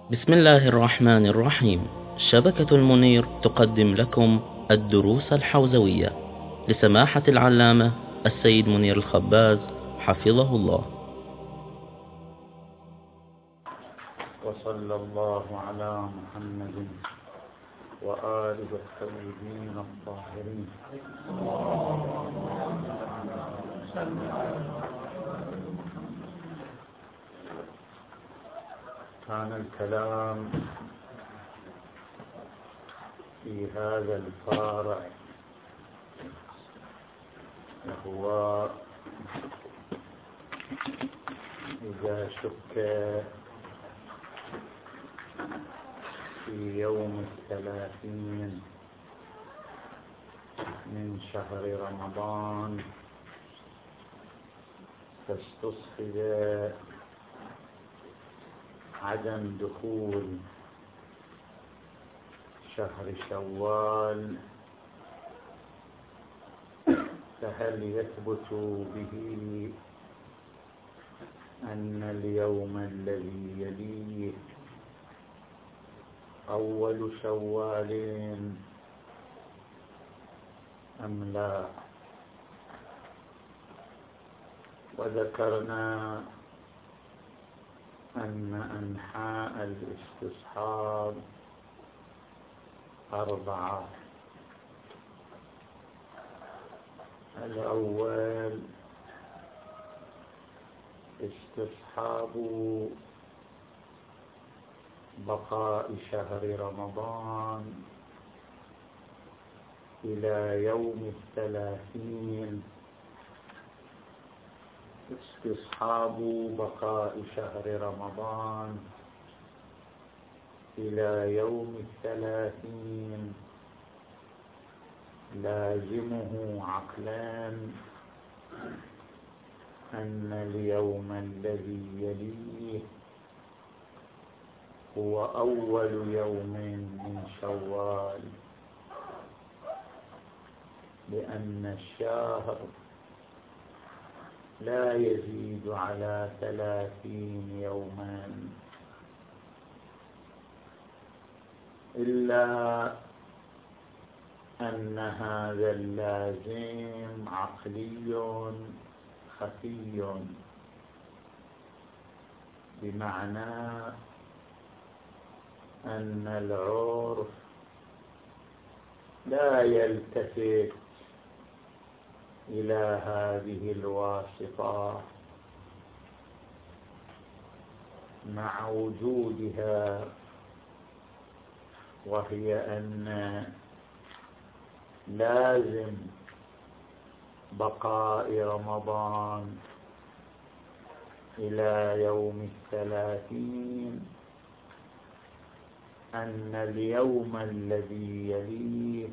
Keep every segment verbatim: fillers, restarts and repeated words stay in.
بسم الله الرحمن الرحيم. شبكة المنير تقدم لكم الدروس الحوزوية لسماحة العلامة السيد منير الخباز حفظه الله. وصلى الله على محمد وآله الطيبين الطاهرين. كان الكلام في هذا الفارع وهو إذا شك في يوم الثلاثين من شهر رمضان فاستصحب عدم دخول شهر شوال، فهل يثبت به أن اليوم الذي يليه أول شوال أم لا؟ وذكرنا أن أنحاء الاستصحاب أربعة. الأول استصحاب بقاء شهر رمضان إلى يوم الثلاثين، استصحاب بقاء شهر رمضان إلى يوم الثلاثين لازمه عقلان أن اليوم الذي يليه هو أول يوم من شوال، لأن الشهر لا يزيد على ثلاثين يوما، إلا أن هذا اللازم عقلي خفي، بمعنى أن العرف لا يلتفت إلى هذه الواسطة مع وجودها، وهي أن لازم بقاء رمضان إلى يوم الثلاثين أن اليوم الذي يليه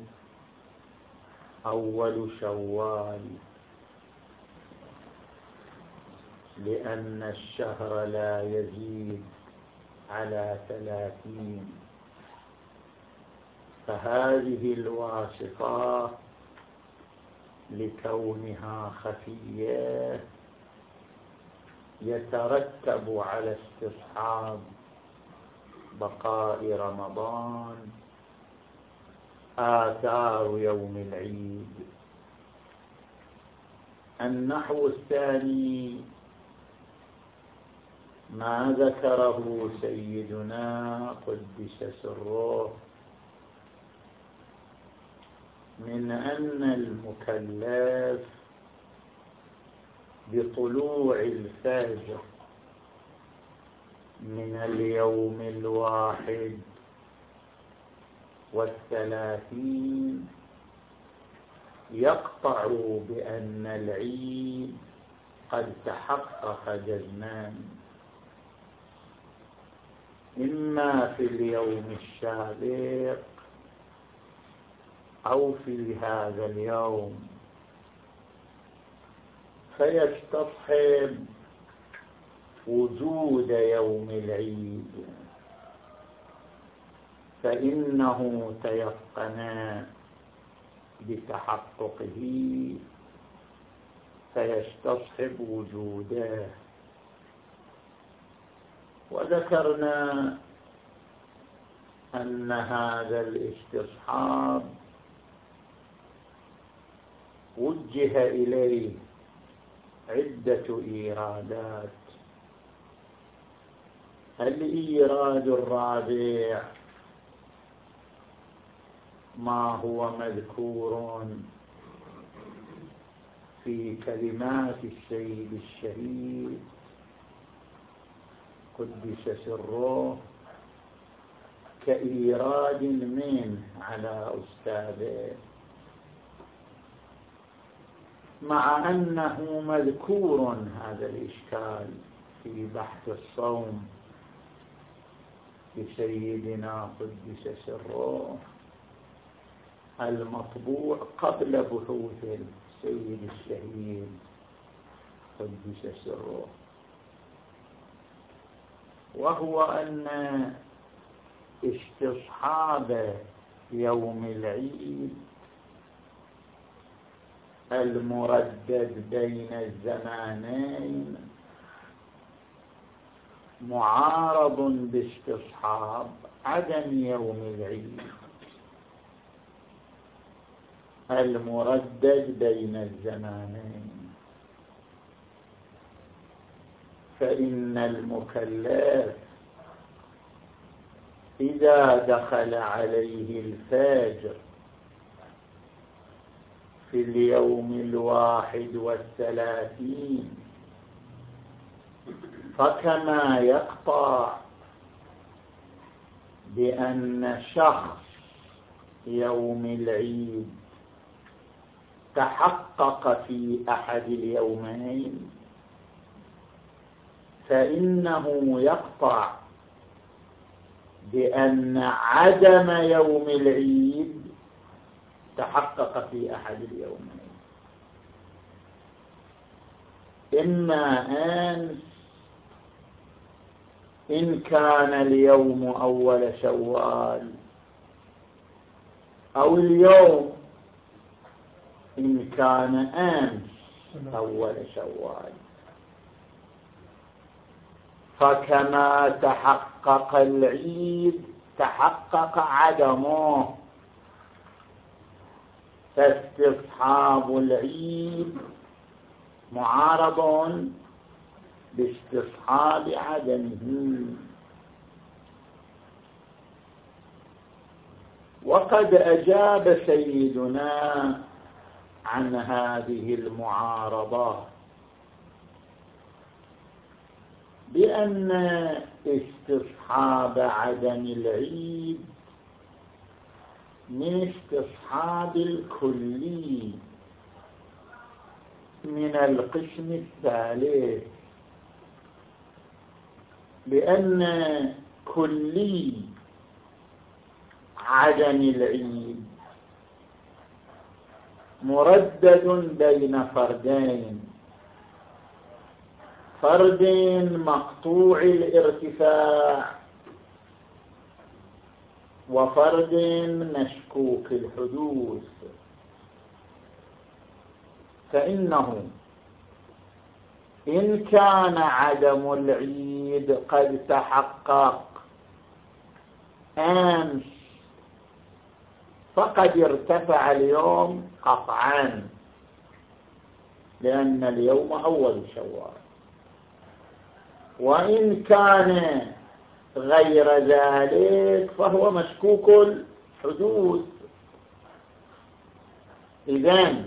أول شوال، لأن الشهر لا يزيد على ثلاثين، فهذه الواسطة لكونها خفية يترتب على استصحاب بقاء رمضان آثار يوم العيد. النحو الثاني ما ذكره سيدنا قدس سره من أن المكلف بطلوع الفجر من اليوم الواحد والثلاثين يقطع بأن العيد قد تحقق جزمان، إما في اليوم السابق أو في هذا اليوم، فيستصحب وجود يوم العيد، فإنه تيقن بتحققه فيستصحب وجوده. وذكرنا أن هذا الاستصحاب وجه إليه عدة إيرادات. الإيراد الرابع ما هو مذكور في كلمات السيد الشهيد قدس سره كإيراد منه على أستاذه، مع أنه مذكور هذا الإشكال في بحث الصوم لسيدنا قدس سره المطبوع قبل بحوث السيد الشهيد قدس سره، وهو أن استصحاب يوم العيد المردد بين الزمانين معارض باستصحاب عدم يوم العيد المردد بين الزمانين. فإن المكلف إذا دخل عليه الفجر في اليوم الواحد والثلاثين فكما يقطع بأن شخص يوم العيد تحقق في أحد اليومين، فإنه يقطع بأن عدم يوم العيد تحقق في أحد اليومين، إما أمس إن كان اليوم أول شوال، أو اليوم إن كان أمس أول شوال. فكما تحقق العيد تحقق عدمه، فاستصحاب العيد معارض باستصحاب عدمه. وقد أجاب سيدنا عن هذه المعارضة بأن استصحاب عدم العيد من استصحاب الكلي من القسم الثالث، لأن كلي عدم العيد مردد بين فردين، فرد مقطوع الارتفاع وفرد مشكوك الحدوث. فإنه إن كان عدم العيد قد تحقق أمس فقد ارتفع اليوم قطعا، لأن اليوم أول شوال. وإن كان غير ذلك فهو مشكوك الحدوث. إذن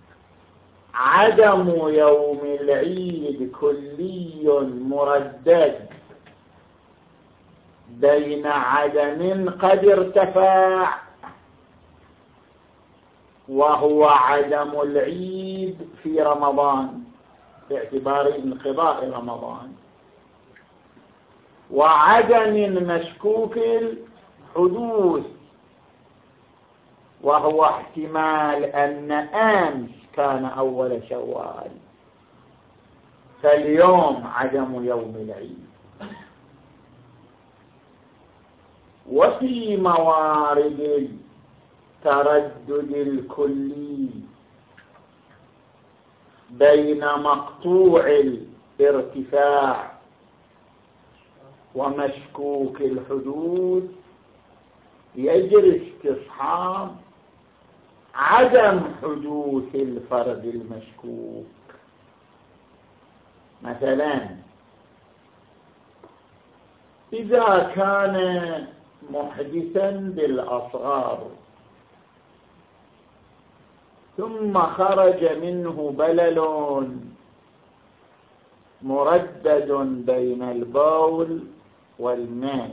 عدم يوم العيد كلي مردد بين عدم قد ارتفع وهو عدم العيد في رمضان باعتبار انقضاء رمضان، وعدم مشكوك الحدوث وهو احتمال أن أمس كان أول شوال فاليوم عدم يوم العيد. وفي موارد التردد الكلي بين مقطوع الارتفاع ومشكوك الحدوث يجري استصحاب عدم حدوث الفرد المشكوك. مثلا إذا كان محدثا بالأصغار ثم خرج منه بلل مردد بين البول والماء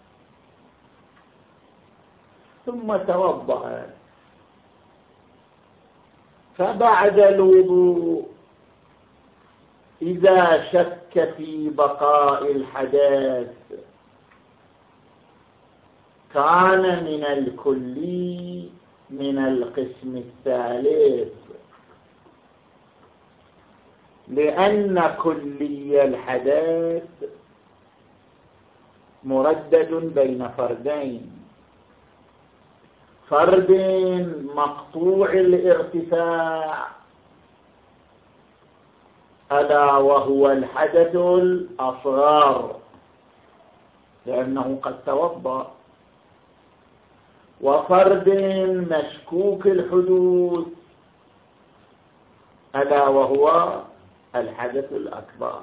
ثم توضأ، فبعد الوضوء إذا شك في بقاء الحدث كان من الكلي من القسم الثالث، لأن كلي الحدث مردد بين فردين، فرد مقطوع الارتفاع ألا وهو الحدث الأصغر لأنه قد توضأ، وفرد مشكوك الحدوث ألا وهو الحدث الأكبر،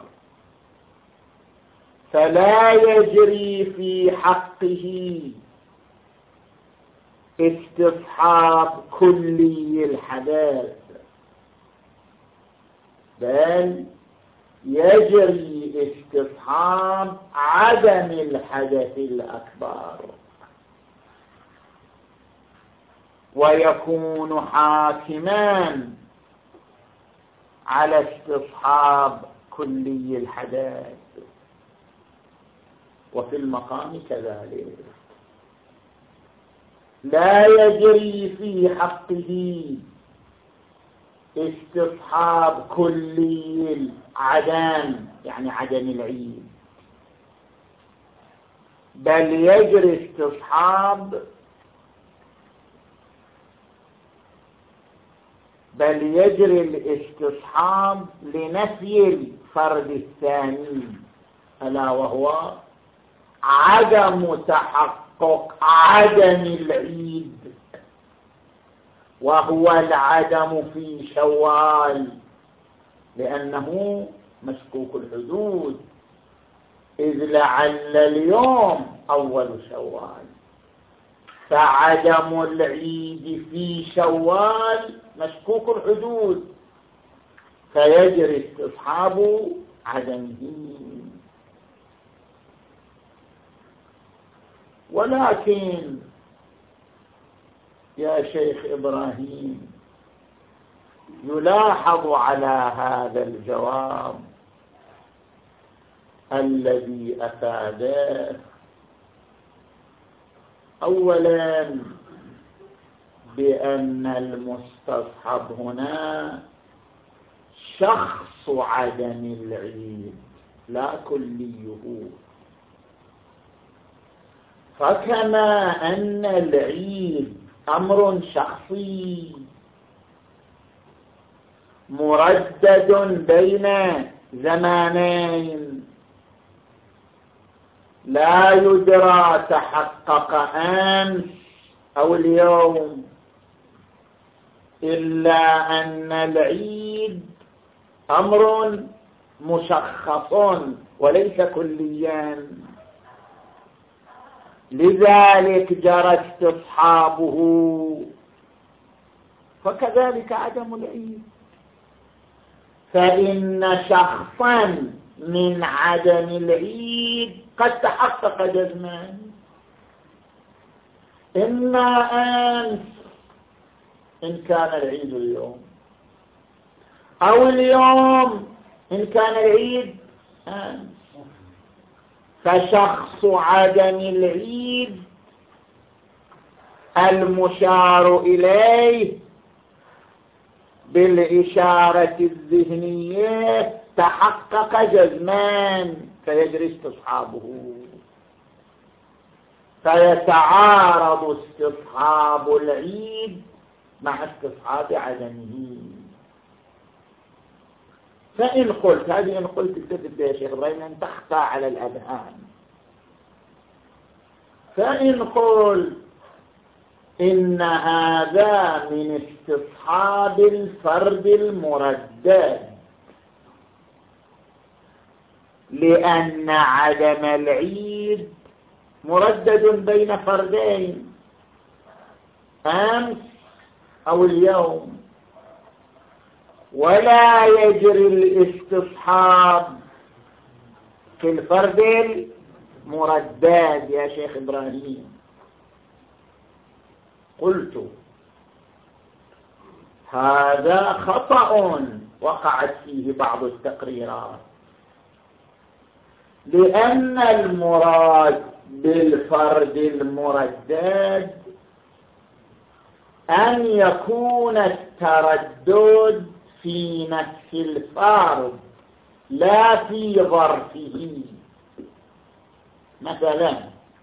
فلا يجري في حقه استصحاب كلي الحدث، بل يجري استصحاب عدم الحدث الأكبر، ويكون حاكما على استصحاب كلي الحدث. وفي المقام كذلك لا يجري في حقه استصحاب كلي العدم يعني عدم العيد، بل يجري استصحاب بل يجري الاستصحاب لنفي الفرد الثاني ألا وهو عدم تحقق عدم العيد، وهو العدم في شوال لأنه مشكوك الحدود، إذ لعل اليوم أول شوال، فعدم العيد في شوال مشكوك الحدود، فيجري استصحاب عدمه. ولكن يا شيخ إبراهيم يلاحظ على هذا الجواب الذي أفاده أولا بأن المستصحب هنا شخص عدم العيد لا كليه، فكما أن العيد أمر شخصي مردد بين زمانين لا يدرى تحقق أمس أو اليوم، إلا أن العيد أمر مشخص وليس كليا، لذلك جرى استصحابه، فكذلك عدم العيد، فإن شخصا من عدم العيد قد تحقق جزما، إما أمس إن كان العيد اليوم، أو اليوم إن كان العيد أمس، فشخص عدم العيد المشار إليه بالإشارة الذهنية تحقق جزمان، فيجري استصحابه، فيتعارض استصحاب العيد مع استصحاب عدمه. فإن قلت هذه إن قلت اكتب يا شيخ إبراهيم أن تخفى على الأذهان، فإن قلت إن هذا من استصحاب الفرد المردد، لأن عدم العيد مردد بين فردين، أمس أو اليوم، ولا يجري الاستصحاب في الفرد المردد يا شيخ إبراهيم. قلت هذا خطأ وقعت فيه بعض التقريرات، لأن المراد بالفرد المردد أن يكون التردد في نفس الفرد لا في ظرفه. مثلا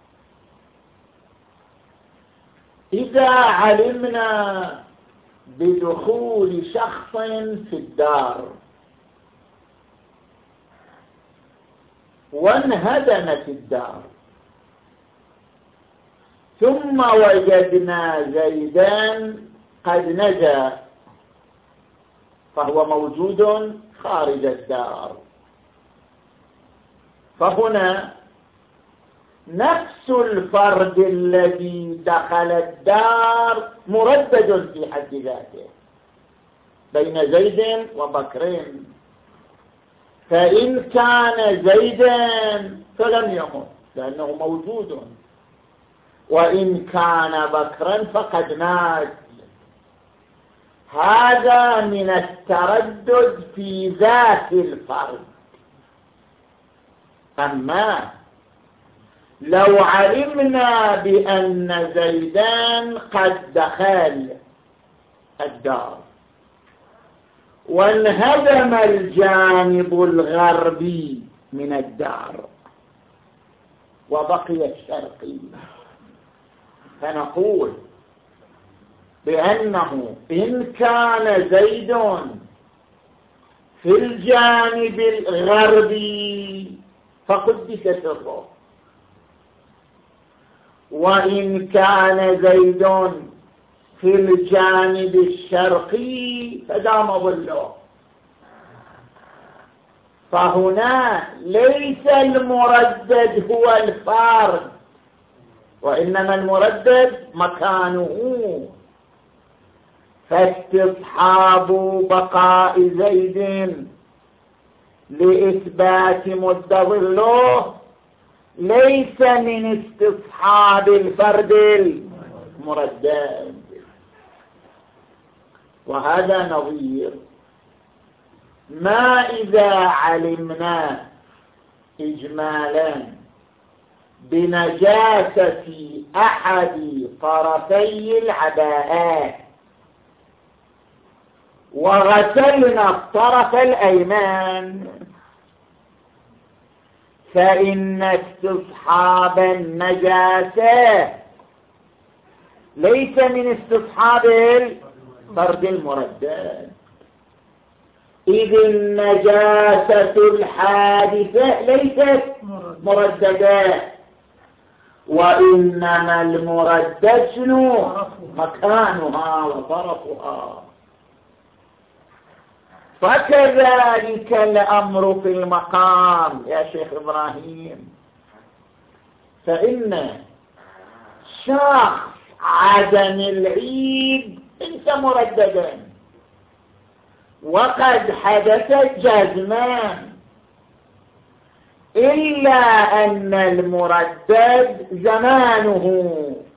إذا علمنا بدخول شخص في الدار وانهدمت الدار، ثم وجدنا زيدان قد نجا فهو موجود خارج الدار، فهنا نفس الفرد الذي دخل الدار مردد في حد ذاته بين زيد وبكر، فإن كان زيدا فلم يمت لأنه موجود، وإن كان بكرا فقد مات. هذا من التردد في ذات الفرد. أما لو علمنا بأن زيدان قد دخل الدار وانهدم الجانب الغربي من الدار وبقي الشرقي، فنقول بأنه إن كان زيد في الجانب الغربي فقدس سره، وإن كان زيد في الجانب الشرقي فدام ظله. فهنا ليس المردد هو الفرد، وإنما المردد مكانه، فاستصحاب بقاء زيد لإثبات مد ظله ليس من استصحاب الفرد المردد. وهذا نظير ما إذا علمنا إجمالا بنجاسة أحد طرفي العباءات وغسلنا الطرف الأيمن، فإن استصحاب النجاسة ليس من استصحاب الفرد المردد، إذ النجاسة الحادثة ليست مرددة، وإنما المردد شنو؟ مكانها وطرفها. فكذلك الأمر في المقام يا شيخ إبراهيم، فإن شخص عدم العيد ليس مرددا، وقد حدث جزما، إلا أن المردد زمانه،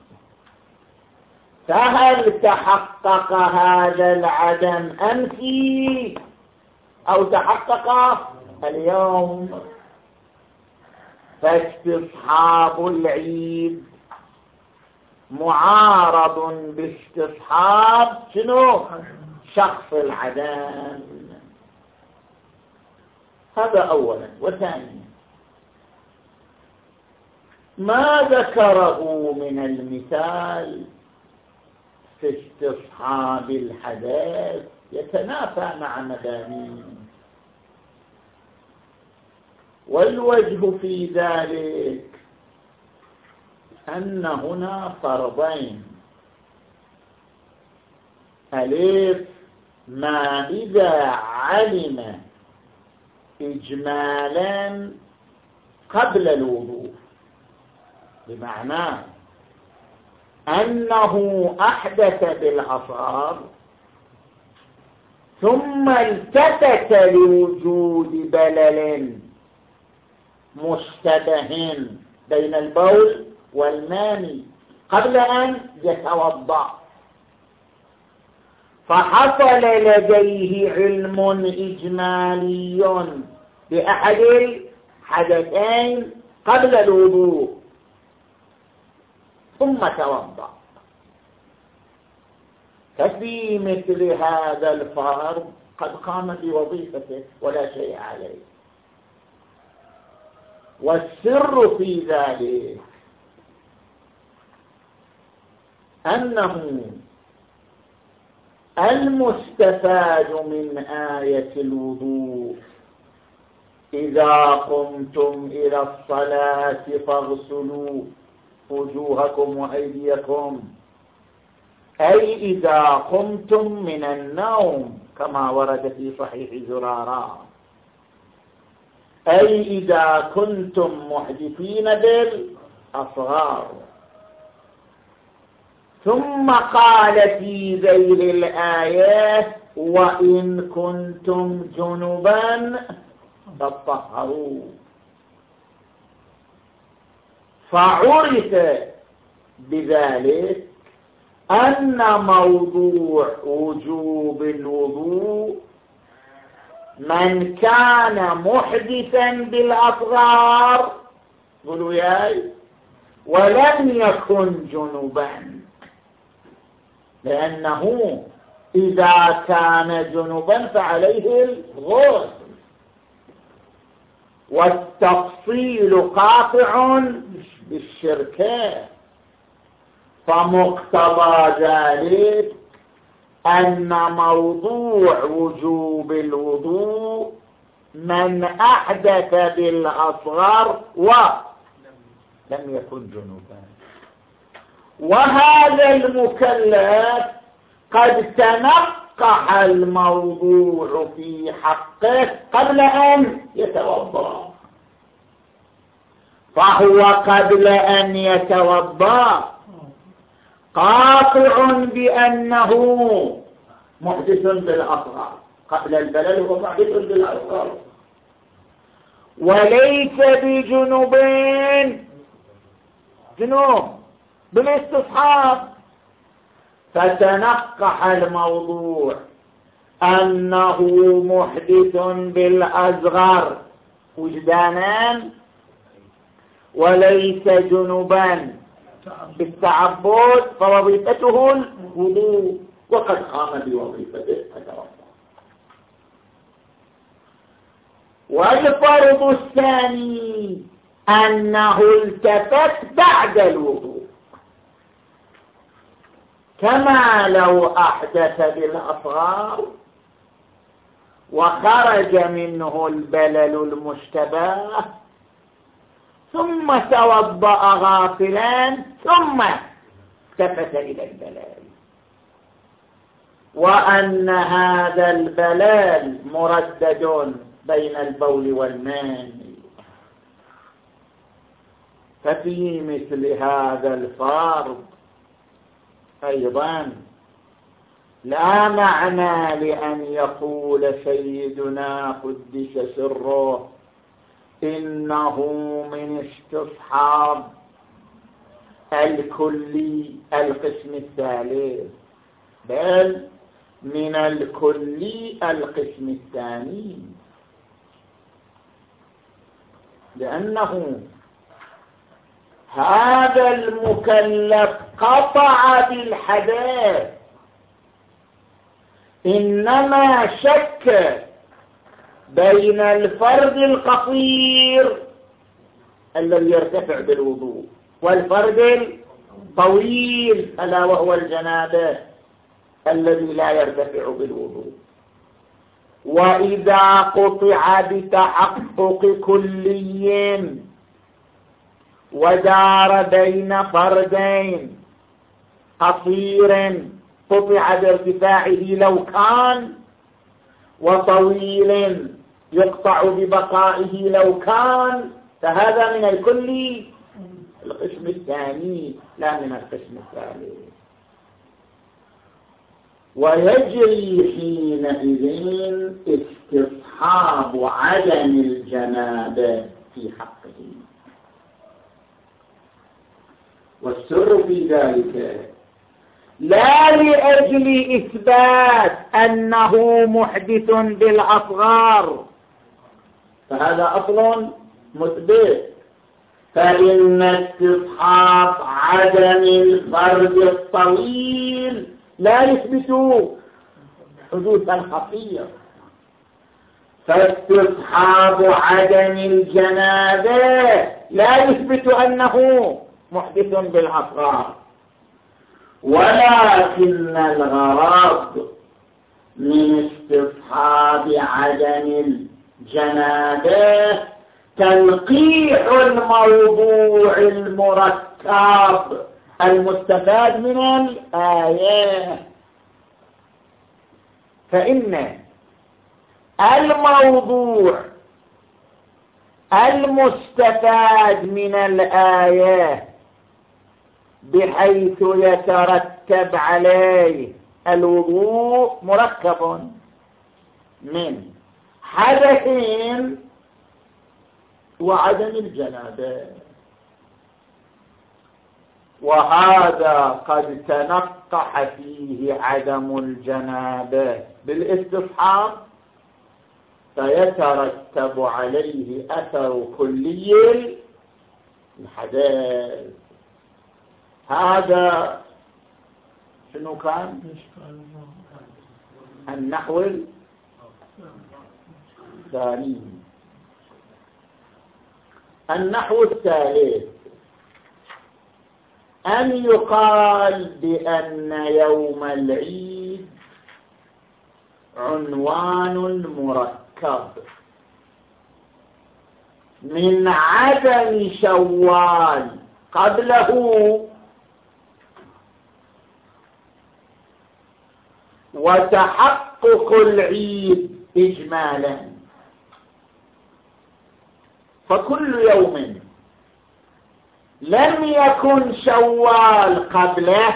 فهل تحقق هذا العدم أمس أو تحقق اليوم؟ فاستصحاب العيد معارض باستصحاب شنو؟ شخص العدم. هذا أولا. وثانيا ما ذكره من المثال في استصحاب الحدث يتنافى مع مبانيه، والوجه في ذلك أن هنا فرضين ألف ما إذا علم إجمالا قبل الوضوء، بمعنى أنه أحدث بالأصغر ثم التفت لوجود بلل مشتبه بين البول والماني قبل أن يتوضأ، فحصل لديه علم إجمالي بأحد الحدثين قبل الوضوء ثم توضأ، ففي مثل هذا الفرض قد قام بوظيفته ولا شيء عليه. والسر في ذلك أنه المستفاد من آية الوضوء إذا قمتم إلى الصلاة فاغسلوا وجوهكم وأيديكم، أي إذا قمتم من النوم كما ورد في صحيح زرارة، أي إذا كنتم محدثين بالأصغار. ثم قال في ذيل الآيات وإن كنتم جنبا فاطهروا، فعرف بذلك أن موضوع وجوب الوضوء من كان محدثا بالأصغار قولوا ياي ولم يكن جنبا، لأنه إذا كان جنبا فعليه الغسل، والتفصيل قاطع بالشركات، فمقتضى ذلك أن موضوع وجوب الوضوء من أحدث بالأصغر ولم يكن جنوبا، وهذا المكلف قد تنقح الموضوع في حقه قبل أن يتوضأ، فهو قبل أن يتوضأ قاطع بأنه محدث بالأصغر، قبل البلل هو محدث بالأصغر وليس بجنوبين جنوب بالاستصحاب، فتنقح الموضوع أنه محدث بالأصغر وجدانا وليس جنوبا بالتعبد، فوظيفته الوضوء وقد قام بوظيفته فتوضأ. والفرض الثاني أنه التفت بعد الوضوء، كما لو أحدث بالأصغر وخرج منه البلل المشتبه ثم توضأ غافلا ثم التفت إلى البلال، وأن هذا البلال مردد بين البول والماء. ففي مثل هذا الفرض أيضا لا معنى لأن يقول سيدنا قدس سره إنه من استصحاب الكلي القسم الثالث، بل من الكلي القسم الثاني، لأنه هذا المكلف قطع بالحدث، إنما شك بين الفرد القصير الذي يرتفع بالوضوء والفرد الطويل ألا وهو الجنابة الذي لا يرتفع بالوضوء. وإذا قطع بتحقق كلي ودار بين فردين قصير قطع بارتفاعه لو كان، وطويل يقطع ببقائه لو كان، فهذا من الكل القسم الثاني لا من القسم الثالث. ويجري حينئذ استصحاب عدم الجنابة في حقه. والسر في ذلك لا لأجل إثبات أنه محدث بالأصغار، فهذا أصل مثبت، فإن استصحاب عدم الفرد الطويل لا يثبت حدوث الخطير، فاستصحاب عدم الجنابة لا يثبت أنه محدث بالأصغار، ولكن الغرض من استصحاب عدم الجنابة تنقيح الموضوع المركب المستفاد من الآية. فإن الموضوع المستفاد من الآية بحيث يترتب عليه الوضوء مركب من حدثين وعدم الجنابة، وهذا قد تنقح فيه عدم الجنابة بالاستصحاب فيترتب عليه أثر كلي الحدث. هذا شنو كان؟ النحو الثاني. النحو الثالث أن يقال بأن يوم العيد عنوان مركب من عدم شوال قبله وتحقق العيد إجمالا، فكل يوم لم يكن شوال قبله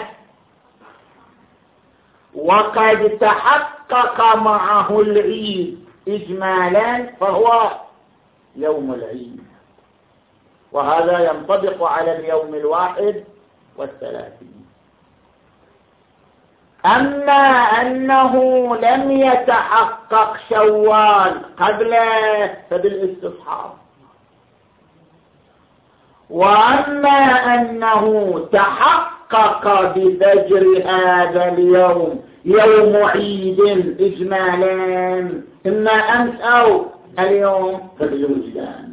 وقد تحقق معه العيد إجمالا فهو يوم العيد، وهذا ينطبق على اليوم الواحد والثلاثين. أما أنه لم يتحقق شوال قبله فبالاستصحاب، وأما أنه تحقق بفجر هذا اليوم يوم عيد إجمالا إما أمس أو اليوم فبالوجدان،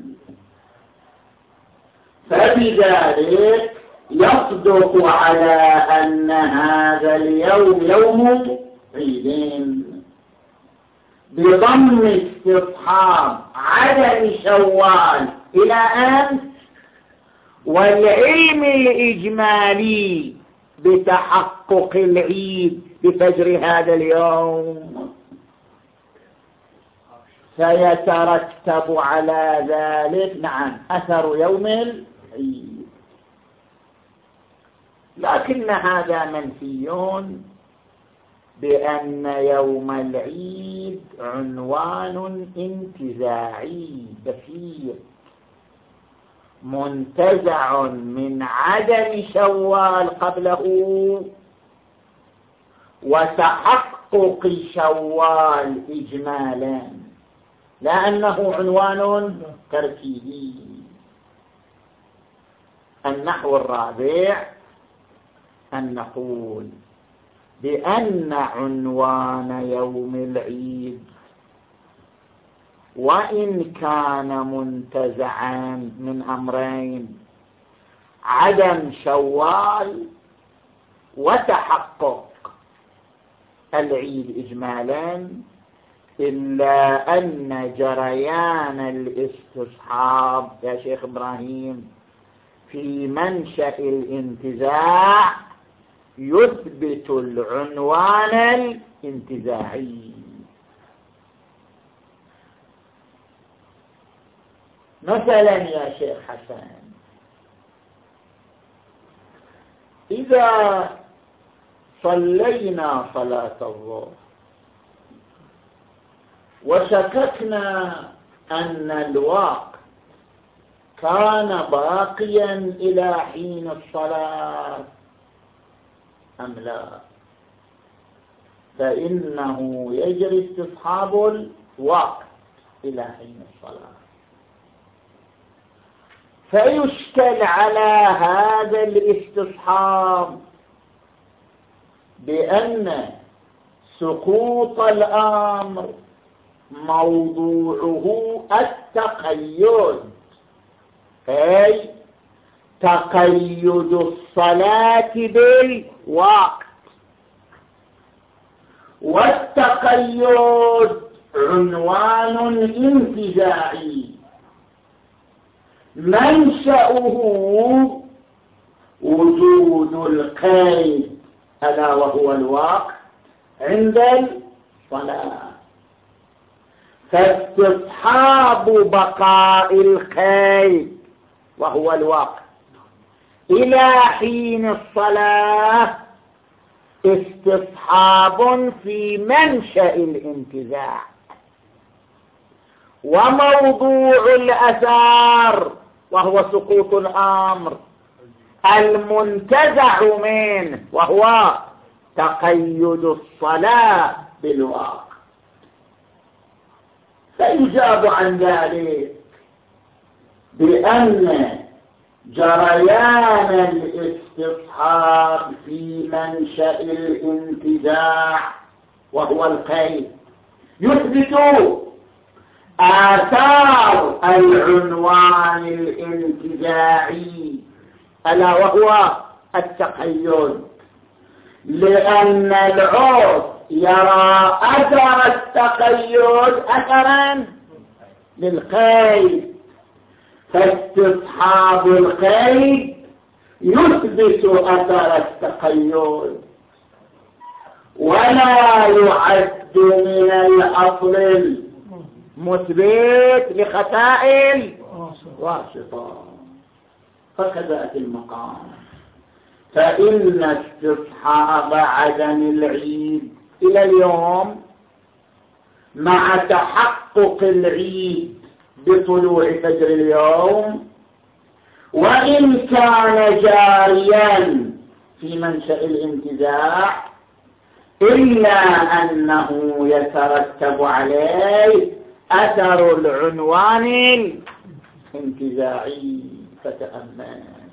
فبذلك يصدق على أن هذا اليوم يوم عيد بضم استصحاب عدم شوال إلى أمس، والعلم الإجمالي بتحقق العيد بفجر هذا اليوم، سيترتب على ذلك نعم أثر يوم العيد. لكن هذا منفي بأن يوم العيد عنوان انتزاعي بسيط منتزع من عدم شوال قبله وتحقق شوال إجمالا، لأنه عنوان تركيبي. النحو الرابع أن نقول بأن عنوان يوم العيد وإن كان منتزعا من أمرين عدم شوال وتحقق العيد إجمالا، إلا أن جريان الاستصحاب يا شيخ إبراهيم في منشأ الانتزاع يثبت العنوان الانتزاعي. مثلا يا شيخ حسن، إذا صلينا صلاة الظهر وشككنا أن الوقت كان باقيا إلى حين الصلاة أم لا، فإنه يجري استصحاب الوقت إلى حين الصلاة. فيشكل على هذا الاستصحاب بأن سقوط الأمر موضوعه التقيد، أي تقيد الصلاة بالوقت، والتقيد عنوان انتزاعي منشأه وجود القيد ألا وهو الوقت عند الصلاة. فاستصحاب بقاء القيد وهو الوقت إلى حين الصلاة استصحاب في منشأ الانتزاع، وموضوع الأثار وهو سقوط الأمر المنتزع منه وهو تقيد الصلاة بالوقت. فيجاب عن ذلك بأن جريان الاستصحاب في منشأ الانتزاع وهو القيد يثبت آثار العنوان الانتزاعي ألا وهو التقيد، لأن العرف يرى أثر التقيد أثرا للقيد، فاستصحاب القيد يثبت أثر التقيد ولا يعد من الأصل المثبت لخطأ الواسطة. فكذا في المقام، فإن استصحاب عدم العيد إلى اليوم مع تحقق العيد بطلوع فجر اليوم، وإن كان جاريا في منشأ الانتزاع، إلا أنه يترتب عليه أثر العنوان الانتزاعي. فتأمل